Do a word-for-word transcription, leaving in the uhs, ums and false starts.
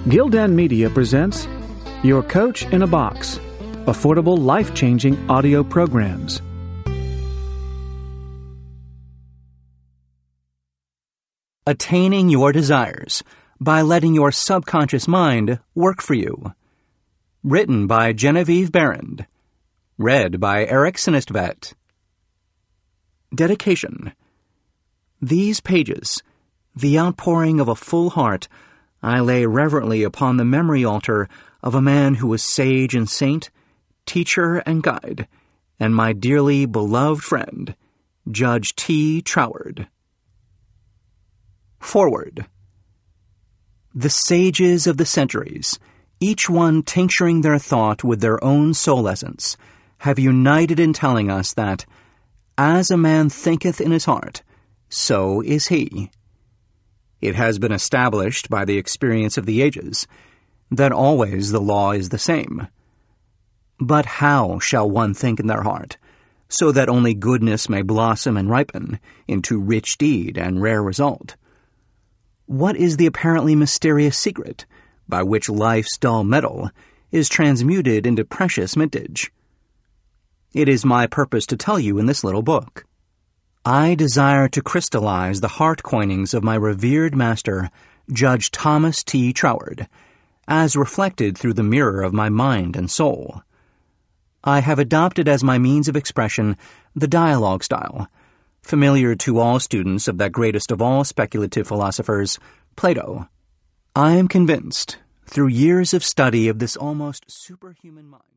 Gildan Media presents Your Coach in a Box, affordable, life-changing audio programs. Attaining Your Desires by Letting Your Subconscious Mind Work for You. Written by Genevieve Barrand. Read by Eric Sinistvet. Dedication. These pages, the outpouring of a full heart, I lay reverently upon the memory altar of a man who was sage and saint, teacher and guide, and my dearly beloved friend, Judge T. Troward. Forward. The sages of the centuries, each one tincturing their thought with their own soul essence, have united in telling us that, as a man thinketh in his heart, so is he. It has been established by the experience of the ages that always the law is the same. But how shall one think in their heart, so that only goodness may blossom and ripen into rich deed and rare result? What is the apparently mysterious secret by which life's dull metal is transmuted into precious mintage? It is my purpose to tell you in this little book. I desire to crystallize the heart coinings of my revered master, Judge Thomas T. Troward, as reflected through the mirror of my mind and soul. I have adopted as my means of expression the dialogue style, familiar to all students of that greatest of all speculative philosophers, Plato. I am convinced, through years of study of this almost superhuman mind,